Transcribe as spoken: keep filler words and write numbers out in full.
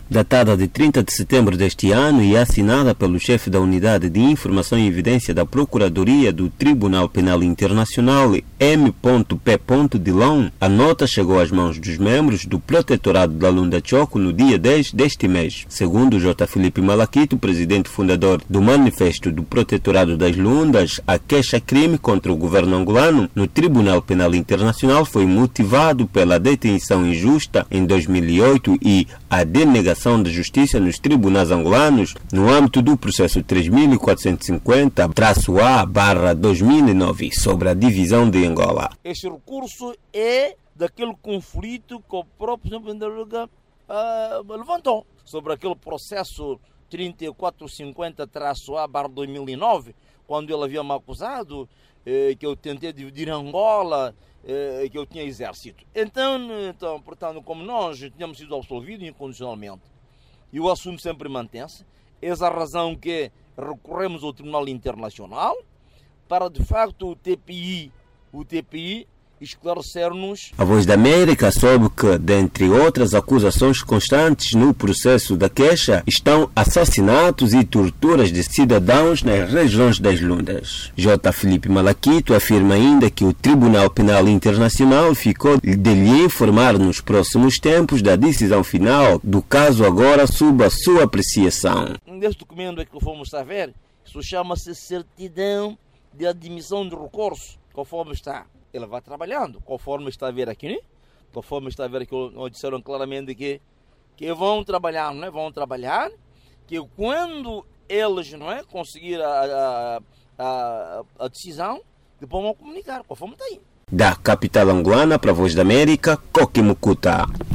datada de trinta de setembro deste ano e assinada pelo chefe da Unidade de Informação e Evidência da Procuradoria do Tribunal Penal Internacional, M. P. Dilon, a nota chegou às mãos dos membros do Protetorado da Lunda Choco no dia dez deste mês. Segundo J. Filipe Malaquito, presidente fundador do Manifesto do Protetorado das Lundas, a queixa-crime contra o governo angolano no Tribunal Penal Internacional foi motivado pela detenção injusta em dois mil e oito e a denegação de justiça nos tribunais angolanos no âmbito do processo três mil quatrocentos e cinquenta A barra dois mil e nove sobre a divisão de Angola. Este recurso é daquele conflito que o próprio Senhor uh, levantou sobre aquele processo trinta e quatro cinquenta A barra dois mil e nove, quando ele havia me acusado eh, que eu tentei dividir Angola, eh, que eu tinha exército. Então, então, portanto, como nós tínhamos sido absolvidos incondicionalmente, e o assunto sempre mantém-se, essa é a razão que recorremos ao Tribunal Internacional para, de facto, o T P I, o T P I esclarecer-nos. A Voz da América soube que, dentre outras acusações constantes no processo da queixa, estão assassinatos e torturas de cidadãos nas regiões das Lundas. J. Filipe Malaquito afirma ainda que o Tribunal Penal Internacional ficou de lhe informar nos próximos tempos da decisão final do caso, agora sob a sua apreciação. Neste documento é que fomos a ver, isso chama-se certidão de admissão de recurso, conforme está. Ele vai trabalhando, conforme está a ver aqui, né? Conforme está a ver aqui, onde disseram claramente que, que vão trabalhar, não é? Vão trabalhar, que quando eles, não é, conseguir a, a, a, a decisão, depois vão comunicar, conforme está aí. Da capital angolana para a Voz da América, Coque Mucuta.